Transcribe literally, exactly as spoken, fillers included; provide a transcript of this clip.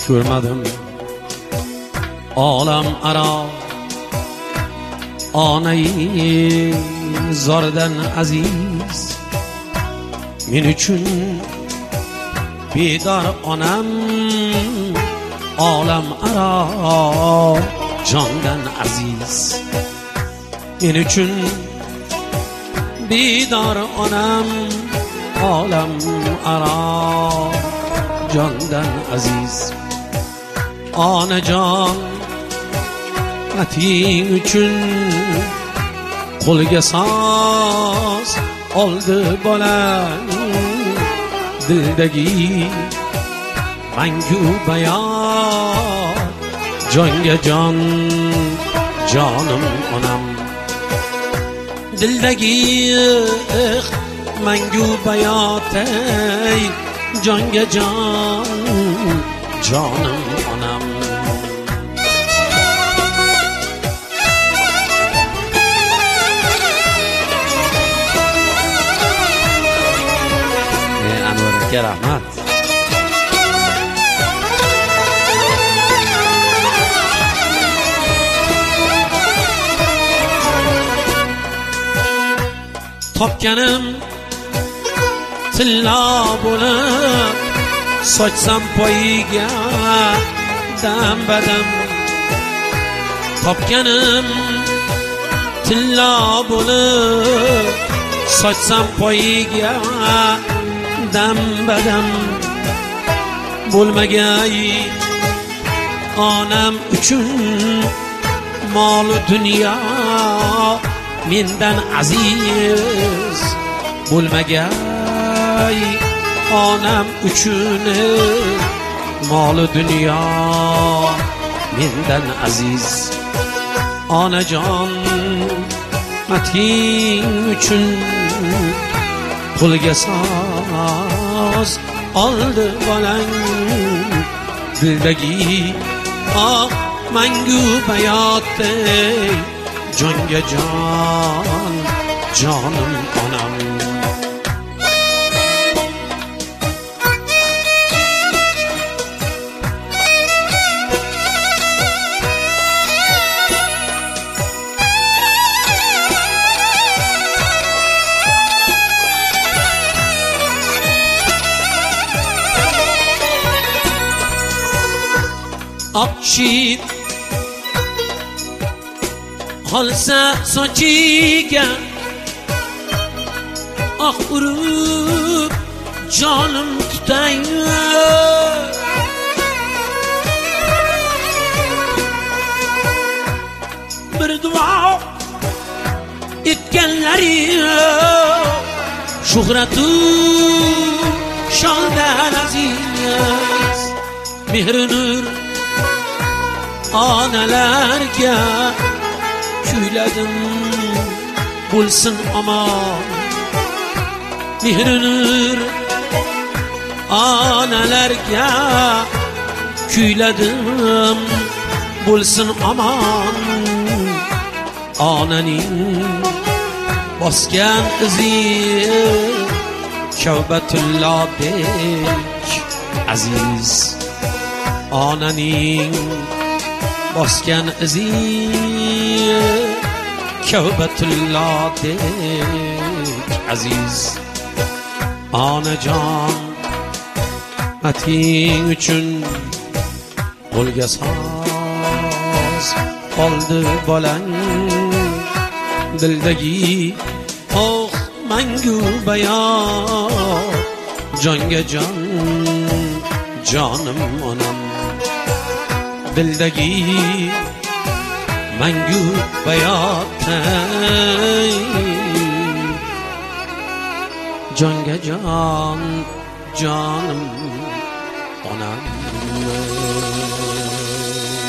ko'rmadim olam aro onai zordan aziz men uchun bedor onam olam aro jondan aziz men uchun bedor onam olam aro jondan aziz onajon ating uchun qo'lga soz oldi bolang dildagi mangu bayon jonga jon jonim onam dildagi mangu bayotay jonga jon jonim onam Anvarga rahmat. Topganim tilla bo'lib sochsam poyiga dam badam topganim tilla bo'lib sochsam poyiga dam badam bo'lmagay onam uchun mol dunyo mendan aziz bo'lmagay onam uchun mol dunyo mendan aziz onajon ating uchun qo'lga soz oldi bolang dildagi oh mangu bayotday jonga jon jonim onam Akşit olsa sochiga ah urib jonim tutay bir duo etganlari shuhratu shondan aziz mehri nur onalarga kuyladim bo'lsin omon mehri nur onalarga kuyladim bo'lsin omon onaning bosgan izi Kavbatullodek aziz onaning bosgan izi Kavbatullodek aziz onajon ating uchun qo'lga soz oldi bolang dildagi oh mangu bayon jonga jon jonim onam dildagi mangu bayotay jonga jon jonim onam